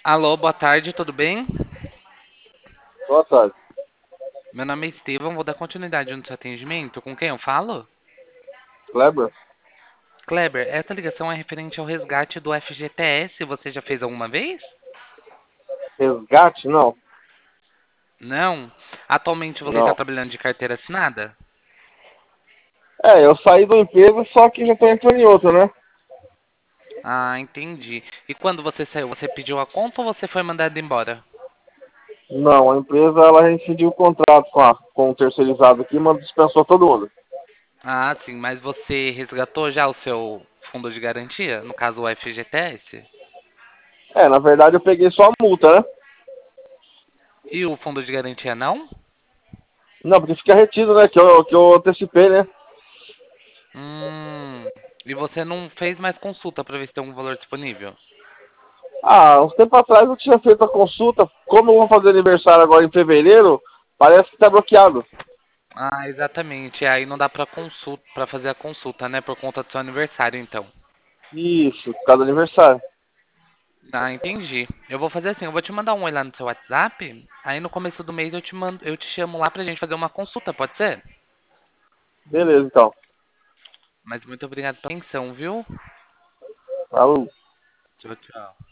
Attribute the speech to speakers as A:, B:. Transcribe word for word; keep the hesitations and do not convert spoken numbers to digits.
A: Alô, boa tarde, tudo bem?
B: Boa tarde.
A: Meu nome é Estevão, vou dar continuidade no seu atendimento. Com quem eu falo?
B: Kleber?
A: Kleber, essa ligação é referente ao resgate do F G T S. Você já fez alguma vez?
B: Resgate? Não.
A: Não? Atualmente você está
B: Não.
A: trabalhando de carteira assinada?
B: É, eu saí do emprego, só que já tô entrando em outro, né?
A: Ah, entendi. E quando você saiu, você pediu a conta ou você foi mandado embora?
B: Não, a empresa ela rescindiu o contrato com, a, com o terceirizado aqui, mas dispensou todo mundo.
A: Ah, sim, mas você resgatou já o seu fundo de garantia? No caso, o F G T S?
B: É, na verdade eu peguei só a multa, né?
A: E o fundo de garantia não?
B: Não, porque fica retido, né? Que eu, que eu antecipei, né?
A: Hum. E você não fez mais consulta para ver se tem algum valor disponível?
B: Ah, uns tempo atrás eu tinha feito a consulta. Como eu vou fazer aniversário agora em fevereiro, parece que tá bloqueado.
A: Ah, exatamente. Aí não dá pra consulta, para fazer a consulta, né? Por conta do seu aniversário, então.
B: Isso, por causa do aniversário.
A: Ah, entendi. Eu vou fazer assim, eu vou te mandar um oi lá no seu WhatsApp. Aí no começo do mês eu te mando, eu te chamo lá pra gente fazer uma consulta, pode ser?
B: Beleza, então.
A: Mas muito obrigado pela atenção, viu?
B: Falou.
A: Tchau, tchau.